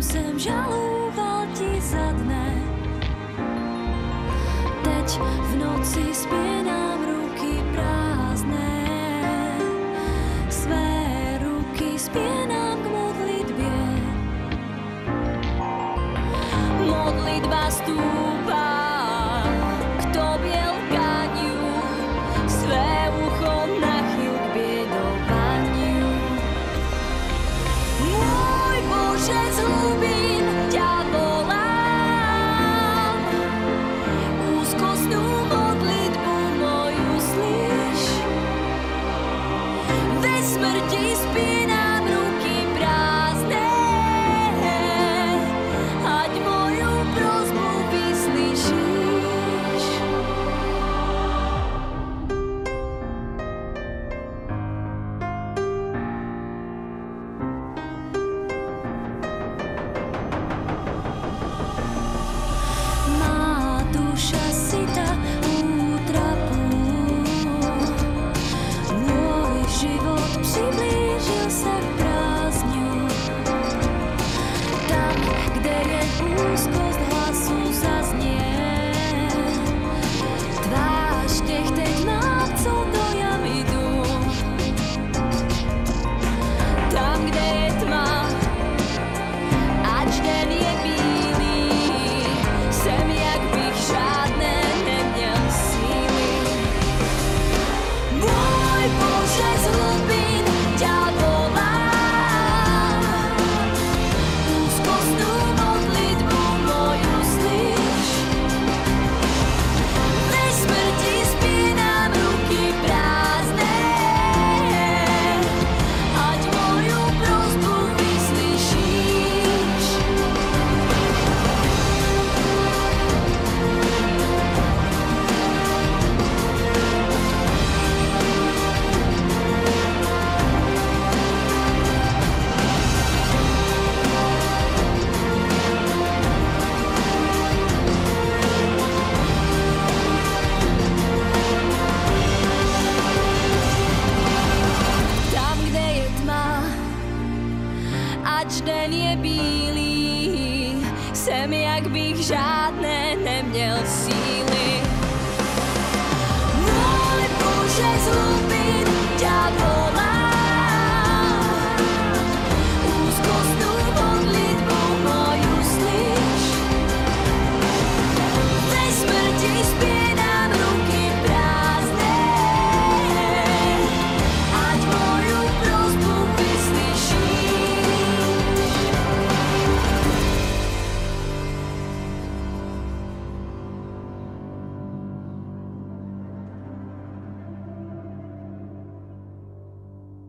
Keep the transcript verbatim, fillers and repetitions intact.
jsem žalouval ti za dne. Teď v noci spěnám ruky prázdné, své ruky spěnám k modlitbě. Modlitba stúpa k tobě lkaniu, své ucho nachyl k biedovaniu. Môj Bože, z hlubín ťa volám, úzkostnú modlitbu moju slyš. Ve smrti spínám ruky prázdné, ať moju prosbu vyslyšíš. Má duša syta útrapu, môj život přiblížil sa k prázdňu. Tam, kde je úzkost hlasu zaznie, tvář těch teď mám, co do jam idú. Tam, kde je tma, ač den je bílý, jsem jak bych žádné neměl síly. Môj Bože, z hlubín ťa volám, úzkostnú modlitbu moju slyš. Ve smrti spínám ruky prázdné, ať moju prosbu vyslyšíš. Tam, kde je tma, ač den je bílý, jsem jak bych žádné neměl síly. Môj Bože, z hlubín